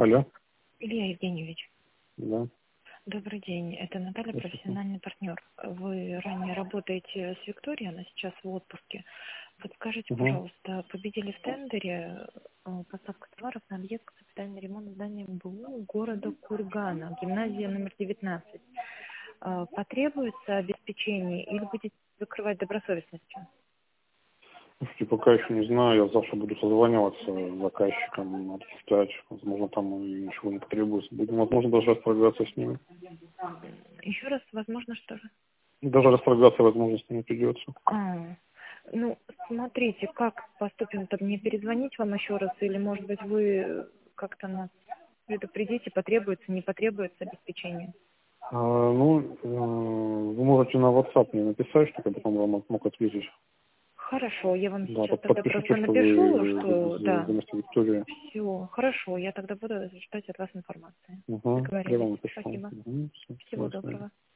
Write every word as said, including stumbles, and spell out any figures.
Алло. Илья Евгеньевич, Да. добрый день. Это Наталья, профессиональный партнер. Вы ранее работаете с Викторией, она сейчас в отпуске. Подскажите, Угу. пожалуйста, победили в тендере э, поставка товаров на объект капитальный ремонт здания БУ города Кургана, гимназия номер девятнадцать. Э, Потребуется обеспечение или будете закрывать добросовестностью? Слушайте, пока еще не знаю, я завтра буду созваниваться с заказчиком, обсуждать, возможно, там и ничего не потребуется. Будем, возможно, даже расторгаться с ними. Еще раз, возможно, что же? Даже расторгаться, возможно, с ними придется. А, ну, смотрите, как поступим-то, мне перезвонить вам еще раз, или, может быть, вы как-то нас предупредите, потребуется, не потребуется обеспечение? А, ну, э, вы можете на WhatsApp мне написать, чтобы я потом вам мог ответить. Хорошо, я вам Да, сейчас под- тогда подпишите, просто что напишу, вы что, да, вместо Виктории. все, хорошо, я тогда буду ждать от вас информации. Угу. Я Договорились. вам напишу. Спасибо. Угу. Все, Всего доброго.